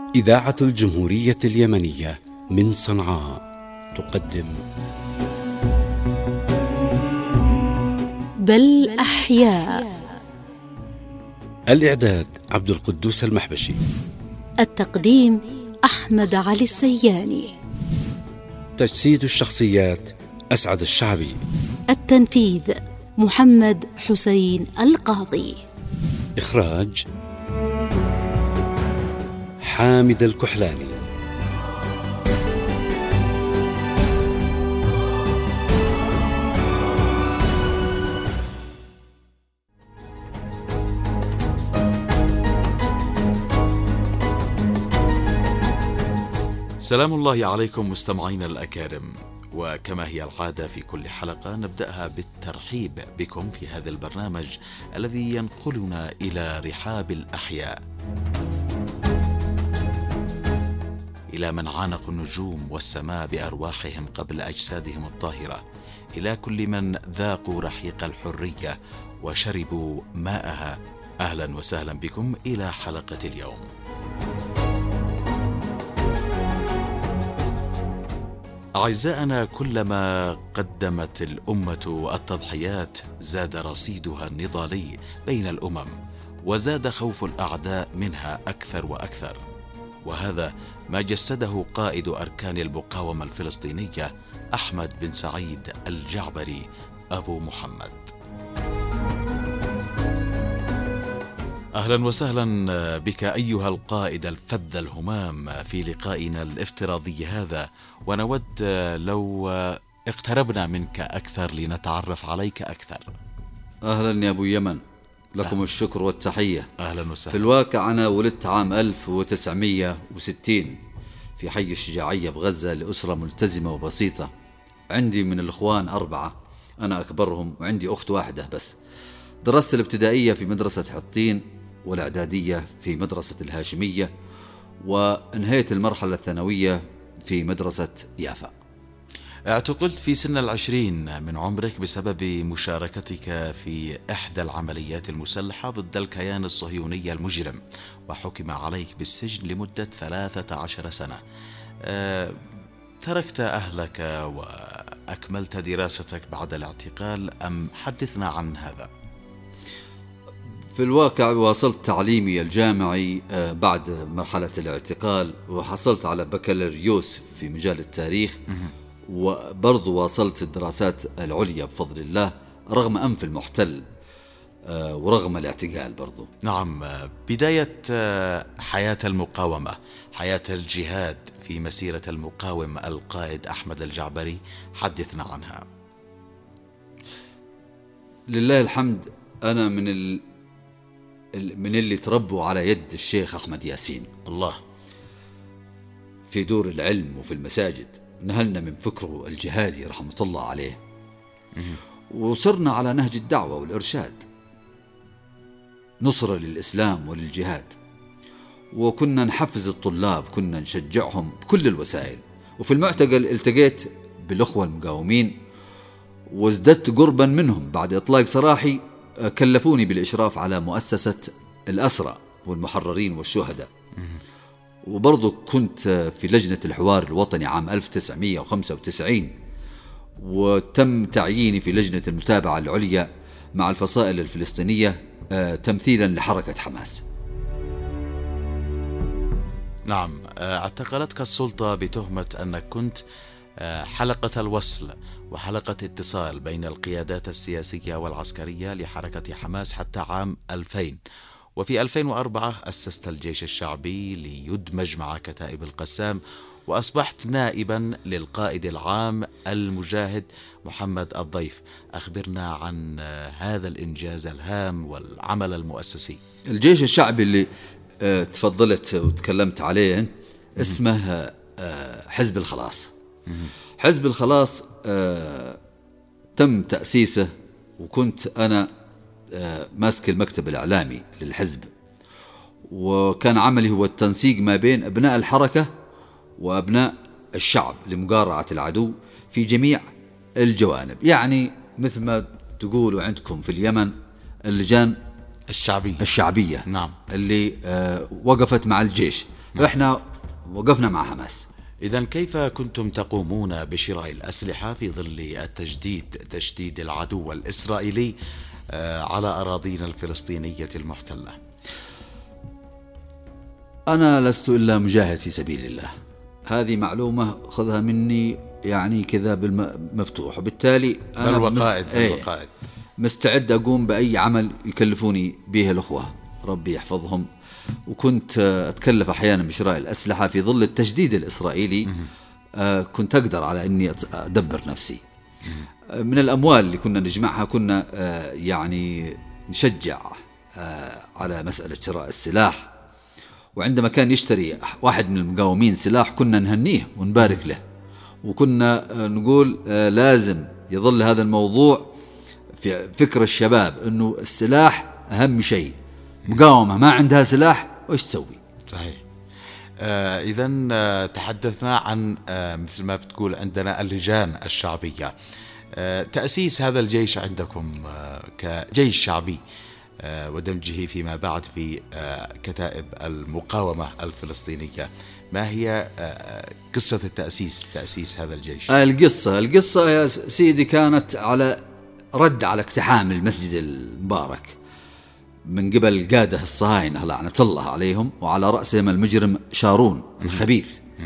إذاعة الجمهورية اليمنية من صنعاء تقدم بل أحياء. الإعداد عبد القدوس المحبشي، التقديم أحمد علي السياني، تجسيد الشخصيات أسعد الشعبي، التنفيذ محمد حسين القاضي، إخراج حامد الكحلاني. سلام الله عليكم مستمعين الأكارم، وكما هي العادة في كل حلقة نبدأها بالترحيب بكم في هذا البرنامج الذي ينقلنا إلى رحاب الأحياء، إلى من عانقوا النجوم والسماء بأرواحهم قبل أجسادهم الطاهرة، إلى كل من ذاقوا رحيق الحرية وشربوا ماءها. أهلا وسهلا بكم إلى حلقة اليوم. أعزائنا، كلما قدمت الأمة التضحيات زاد رصيدها النضالي بين الأمم، وزاد خوف الأعداء منها أكثر وأكثر، وهذا ما جسده قائد أركان المقاومة الفلسطينية أحمد بن سعيد الجعبري أبو محمد. أهلا وسهلا بك أيها القائد الفذ الهمام في لقائنا الافتراضي هذا، ونود لو اقتربنا منك أكثر لنتعرف عليك أكثر. أهلا يا أبو يمن، لكم الشكر والتحية. أهلا وسهلا. في الواقع أنا ولدت عام 1960 في حي الشجاعية بغزة لأسرة ملتزمة وبسيطة. عندي من الإخوان 4، أنا أكبرهم، وعندي أخت واحدة بس. درست الابتدائية في مدرسة حطين، والإعدادية في مدرسة الهاشمية، وانهيت المرحلة الثانوية في مدرسة يافا. اعتقلت في سن 20 من عمرك بسبب مشاركتك في إحدى العمليات المسلحة ضد الكيان الصهيوني المجرم، وحكم عليك بالسجن لمدة 13 سنة. تركت أهلك وأكملت دراستك بعد الاعتقال، أم حدثنا عن هذا؟ في الواقع واصلت تعليمي الجامعي بعد مرحلة الاعتقال، وحصلت على بكالوريوس في مجال التاريخ، وبرضو واصلت الدراسات العليا بفضل الله رغم أنف المحتل ورغم الاعتقال برضو. نعم، بداية حياة المقاومة، حياة الجهاد في مسيرة المقاوم القائد أحمد الجعبري، حدثنا عنها. لله الحمد، أنا من اللي تربوا على يد الشيخ أحمد ياسين الله، في دور العلم وفي المساجد. نهلنا من فكره الجهادي رحمة الله عليه، وصرنا على نهج الدعوة والإرشاد، نصرة للإسلام وللجهاد، وكنا نحفز الطلاب، كنا نشجعهم بكل الوسائل. وفي المعتقل التقيت بالأخوة المقاومين وازددت قربا منهم. بعد إطلاق سراحي كلفوني بالإشراف على مؤسسة الأسرى والمحررين والشهداء، وبرضو كنت في لجنة الحوار الوطني عام 1995، وتم تعييني في لجنة المتابعة العليا مع الفصائل الفلسطينية تمثيلا لحركة حماس. نعم، اعتقلتك السلطة بتهمة أنك كنت حلقة الوصل وحلقة اتصال بين القيادات السياسية والعسكرية لحركة حماس حتى عام 2000. وفي 2004 أسست الجيش الشعبي ليدمج مع كتائب القسام، وأصبحت نائبا للقائد العام المجاهد محمد الضيف. أخبرنا عن هذا الإنجاز الهام والعمل المؤسسي. الجيش الشعبي اللي تفضلت وتكلمت عليه اسمه حزب الخلاص. حزب الخلاص تم تأسيسه، وكنت أنا ماسك المكتب الإعلامي للحزب، وكان عملي هو التنسيق ما بين أبناء الحركة وأبناء الشعب لمقارعة العدو في جميع الجوانب. يعني مثل ما تقولوا عندكم في اليمن اللجان الشعبية. نعم. اللي وقفت مع الجيش فإحنا وقفنا مع حماس. إذن كيف كنتم تقومون بشراء الأسلحة في ظل تشديد العدو الإسرائيلي على أراضينا الفلسطينية المحتلة؟ أنا لست إلا مجاهد في سبيل الله، هذه معلومة خذها مني يعني كذا بالمفتوح، وبالتالي أنا بالوقائد مستعد أقوم بأي عمل يكلفوني به الأخوة ربي يحفظهم. وكنت أتكلف أحيانا بشراء الأسلحة في ظل التشديد الإسرائيلي. كنت أقدر على أني أدبر نفسي. من الأموال اللي كنا نجمعها كنا يعني نشجع على مسألة شراء السلاح، وعندما كان يشتري واحد من المقاومين سلاح كنا نهنيه ونبارك له، وكنا نقول لازم يظل هذا الموضوع في فكر الشباب أنه السلاح أهم شيء. مقاومة ما عندها سلاح وإيش تسوي؟ صحيح. إذن تحدثنا عن مثل ما بتقول عندنا اللجان الشعبية. تأسيس هذا الجيش عندكم كجيش شعبي ودمجه فيما بعد في كتائب المقاومة الفلسطينية، ما هي قصة تأسيس هذا الجيش؟ القصة يا سيدي كانت على رد على اقتحام المسجد المبارك من قبل القادة الصهاينة لعنة الله عليهم، وعلى رأسهم المجرم شارون الخبيث.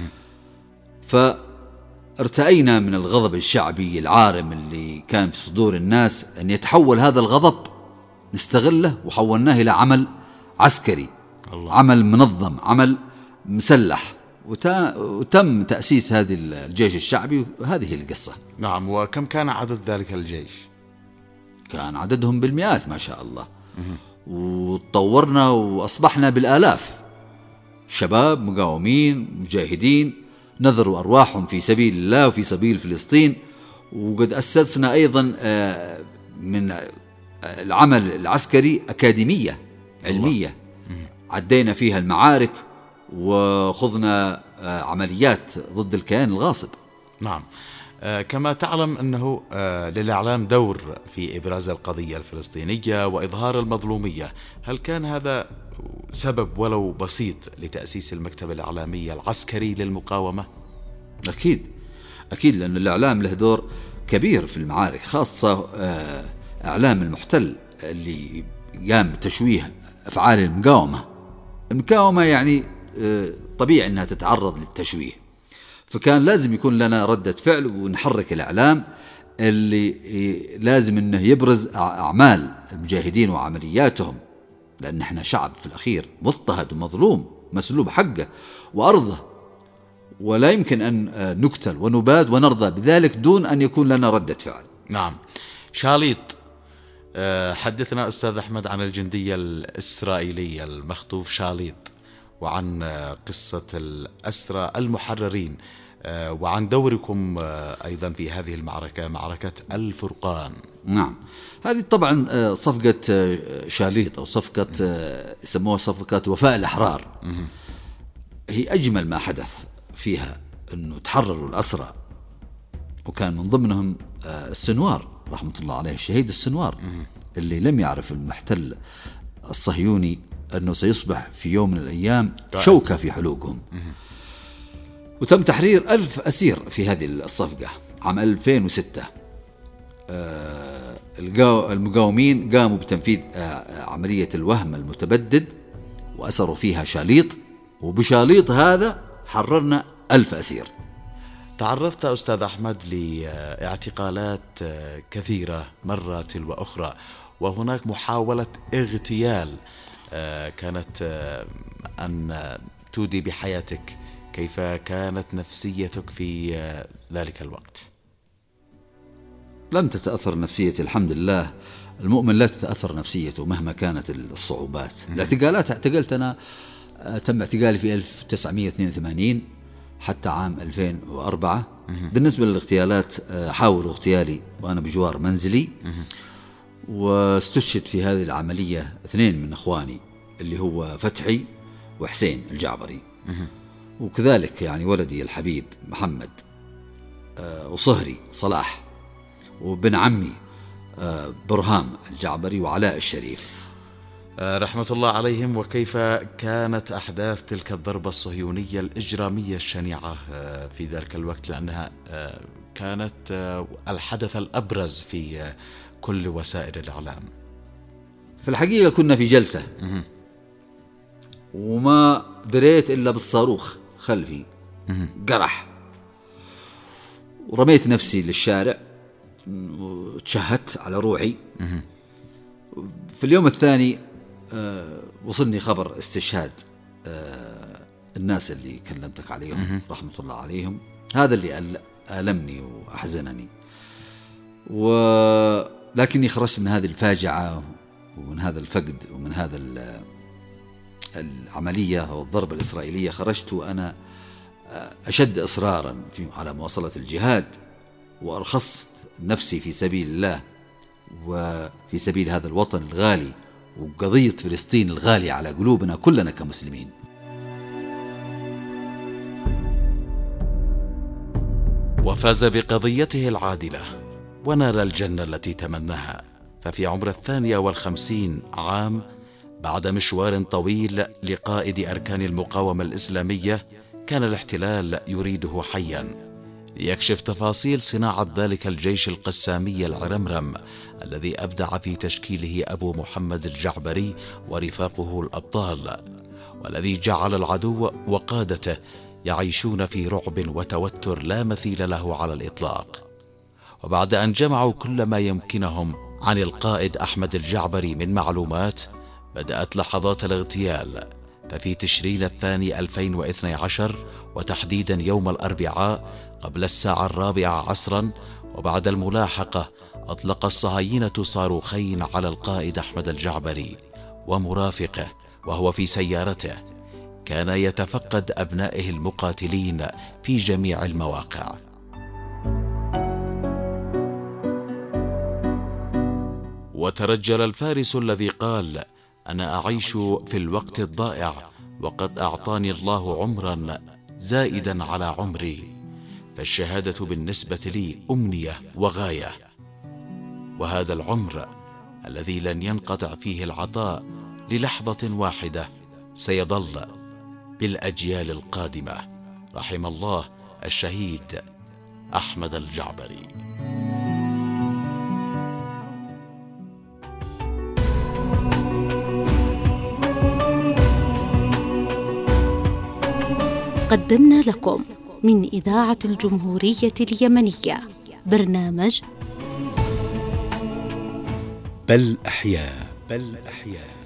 فارتأينا من الغضب الشعبي العارم اللي كان في صدور الناس أن يتحول هذا الغضب، نستغله وحولناه إلى عمل عسكري، عمل منظم، عمل مسلح، وتم تأسيس هذه الجيش الشعبي، وهذه القصة. نعم. وكم كان عدد ذلك الجيش؟ كان عددهم بالمئات ما شاء الله، وتطورنا وأصبحنا بالآلاف، شباب مقاومين مجاهدين نذروا أرواحهم في سبيل الله وفي سبيل فلسطين. وقد أسسنا أيضا من العمل العسكري أكاديمية علمية عدينا فيها المعارك وخضنا عمليات ضد الكيان الغاصب. نعم. كما تعلم أنه للإعلام دور في إبراز القضية الفلسطينية وإظهار المظلومية. هل كان هذا سبب ولو بسيط لتأسيس المكتب الإعلامي العسكري للمقاومة؟ أكيد لأن الإعلام له دور كبير في المعارك، خاصة إعلام المحتل اللي قام بتشويه أفعال المقاومة يعني طبيعي أنها تتعرض للتشويه، فكان لازم يكون لنا ردة فعل ونحرك الإعلام اللي لازم أنه يبرز أعمال المجاهدين وعملياتهم، لأن احنا شعب في الأخير مضطهد ومظلوم مسلوب حقه وأرضه، ولا يمكن أن نقتل ونباد ونرضى بذلك دون أن يكون لنا ردة فعل. نعم. شاليط، حدثنا أستاذ أحمد عن الجندية الإسرائيلية المخطوف شاليط، وعن قصة الأسرى المحررين، وعن دوركم أيضا في هذه المعركة، معركة الفرقان. نعم، هذه طبعا صفقة شاليط أو صفقة يسموها صفقة وفاء الأحرار. هي أجمل ما حدث فيها أنه تحرروا الأسرى، وكان من ضمنهم السنوار رحمة الله عليه، الشهيد السنوار اللي لم يعرف المحتل الصهيوني أنه سيصبح في يوم من الأيام شوكة في حلوقهم. وتم تحرير 1000 أسير في هذه الصفقة عام 2006. المقاومين قاموا بتنفيذ عملية الوهم المتبدد وأسروا فيها شاليط، وبشاليط هذا حررنا 1000 أسير. تعرضت أستاذ أحمد لاعتقالات كثيرة مرة تلو أخرى، وهناك محاولة اغتيال كانت أن تودي بحياتك. كيف كانت نفسيتك في ذلك الوقت؟ لم تتأثر نفسيتي الحمد لله. المؤمن لا تتأثر نفسيته مهما كانت الصعوبات. الاعتقالات اعتقلت أنا، تم اعتقالي في 1982 حتى عام 2004. بالنسبة للاغتيالات حاولوا اغتيالي وأنا بجوار منزلي، واستشهد في هذه العملية 2 من أخواني اللي هو فتحي وحسين الجعبري، وكذلك يعني ولدي الحبيب محمد، وصهري صلاح، وبن عمي برهام الجعبري وعلاء الشريف. رحمة الله عليهم. وكيف كانت أحداث تلك الضربة الصهيونية الإجرامية الشنيعة في ذلك الوقت، لأنها كانت الحدث الأبرز في كل وسائل الإعلام؟ في الحقيقة كنا في جلسة وما دريت إلا بالصاروخ خلفي قرح، ورميت نفسي للشارع وتشهدت على روحي. في اليوم الثاني وصلني خبر استشهاد الناس اللي كلمتك عليهم رحمة الله عليهم. هذا اللي ألمني وأحزنني، ولكني خرجت من هذه الفاجعة ومن هذا الفقد ومن هذا العملية أو الضربة الإسرائيلية. خرجت وأنا أشد إصرارا على مواصلة الجهاد، وأرخصت نفسي في سبيل الله وفي سبيل هذا الوطن الغالي وقضية فلسطين الغالية على قلوبنا كلنا كمسلمين. وفاز بقضيته العادلة ونال الجنة التي تمناها. ففي عمر 52 عام، بعد مشوار طويل لقائد أركان المقاومة الإسلامية، كان الاحتلال يريده حيا ليكشف تفاصيل صناعة ذلك الجيش القسامي العرمرم الذي أبدع في تشكيله أبو محمد الجعبري ورفاقه الأبطال، والذي جعل العدو وقادته يعيشون في رعب وتوتر لا مثيل له على الإطلاق. وبعد أن جمعوا كل ما يمكنهم عن القائد أحمد الجعبري من معلومات، بدأت لحظات الاغتيال. ففي تشرين الثاني 2012، وتحديدا يوم الأربعاء قبل الساعة 4 عصرا، وبعد الملاحقة، أطلق الصهاينة صاروخين على القائد أحمد الجعبري ومرافقه وهو في سيارته. كان يتفقد أبنائه المقاتلين في جميع المواقع. وترجل الفارس الذي قال: أنا أعيش في الوقت الضائع وقد أعطاني الله عمرا زائدا على عمري، فالشهادة بالنسبة لي أمنية وغاية، وهذا العمر الذي لن ينقطع فيه العطاء للحظة واحدة سيظل بالأجيال القادمة. رحم الله الشهيد أحمد الجعبري. قدمنا لكم من إذاعة الجمهورية اليمنية برنامج بل أحياء.